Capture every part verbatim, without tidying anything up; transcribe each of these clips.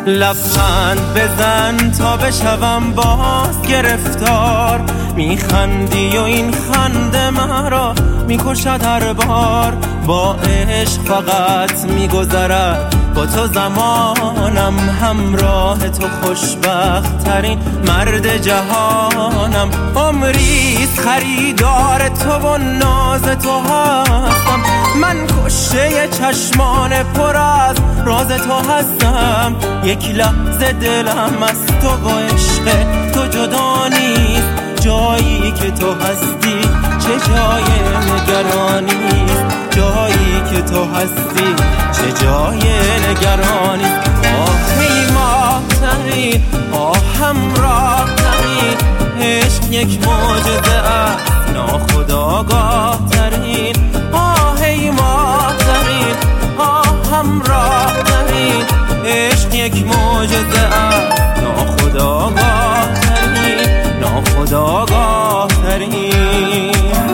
لبخند بزن تا بشوم باز گرفتار. میخندی و این خنده مرا میکشد هر بار. با عشق فقط میگذرد با تو زمانم، همراه تو خوشبخت ترین مرد جهانم. عمریست خریدار تو و ناز تو هستم، من کشته چشمان پر از راز تو هستم. یک لحظه دلم از تو و عشق تو جدا نیست، جایی که تو هستی چه جای نگرانی، جایی که تو هستی چه جای نگرانی. آه ای ماه ترین، آه همراه ترین، عشق یک معجزه است ناخودآگاه ترین. آه ای ماه ترین، آه همراه ترین، عشق یک معجزه است ناخودآگاه ترین، ناخودآگاه ترین.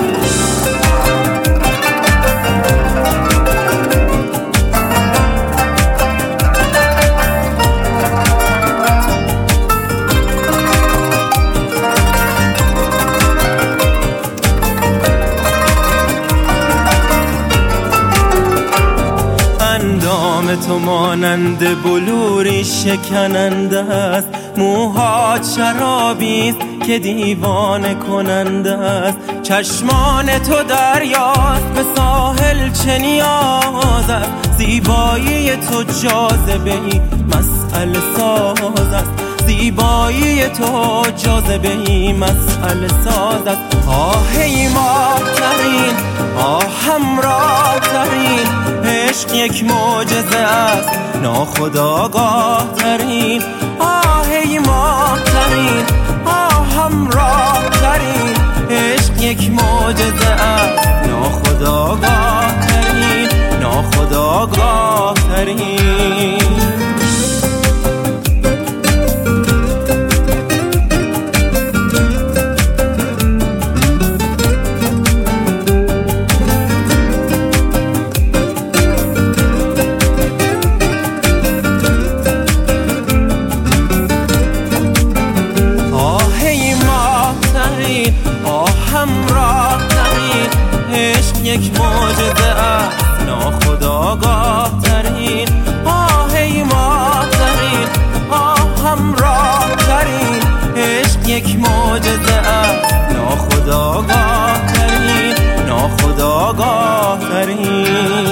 اندام تو مانند بلوری شکننده است، موهات شرابیست که دیوانه کننده است. چشمان تو دریاست به ساحل چه نیاز است، زیبایی تو جاذبه‌ای مسئله ساز است، زیبایی تو جاذبه‌ای مسئله ساز است. آه ای ماه ترین، آه همراه ترین، عشق یک معجزه است ناخودآگاه ترین. آه ای ماه ترین، آه همراه ترین، عشق یک معجزه است ناخودآگاه ترین، ناخودآگاه ترین. همراه ترین، عشق یک معجزه است ناخودآگاه ترین. آه ای ماه ترین، آه همراه ترین، عشق یک معجزه است ناخودآگاه ترین، ناخودآگاه ترین.